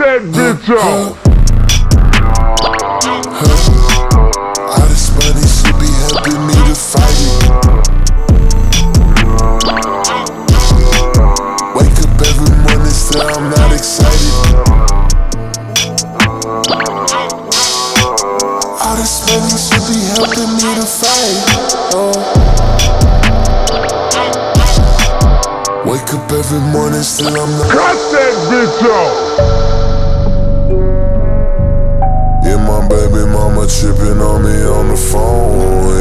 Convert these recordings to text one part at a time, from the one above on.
that bitch off. All this money should be helping me to fight it. Wake up every morning, still I'm not excited. All this money should be helping me to fight. Wake up every morning, still I'm not. Cut that bitch off. Yeah, my baby mama tripping on me on the phone,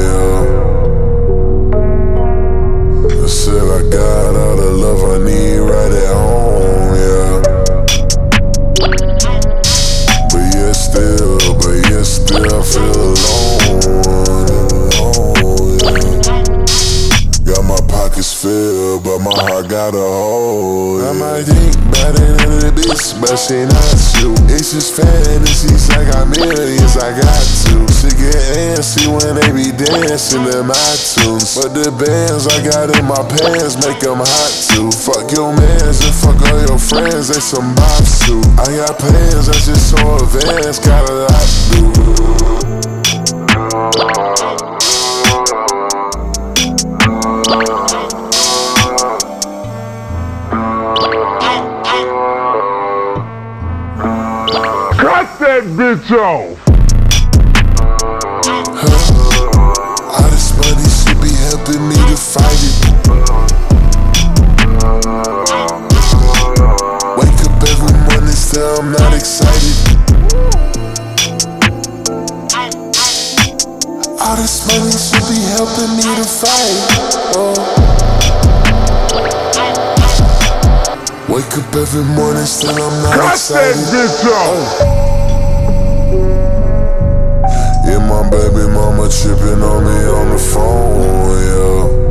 yeah. I said I got all the love I need right at home, yeah. But yeah, still I feel alone, yeah. Got my pockets filled, but my heart got a hole, yeah. I might think better than the bitch, but she not you. It's just fantasies, I got millions, I got to. She get antsy when they be dancing to my tunes. But the bands I got in my pants make them hot too. Fuck your mans and fuck all your friends, they some bops too. I got plans, that's just so advanced, got a lot to do. Cut that bitch off. All this money should be helping me to fight it. Wake up every morning, still I'm not excited. All this money should be helping me to fight. Wake up every morning, still I'm not excited. Cut that bitch off. Yeah, my baby mama tripping on me on the phone, yeah.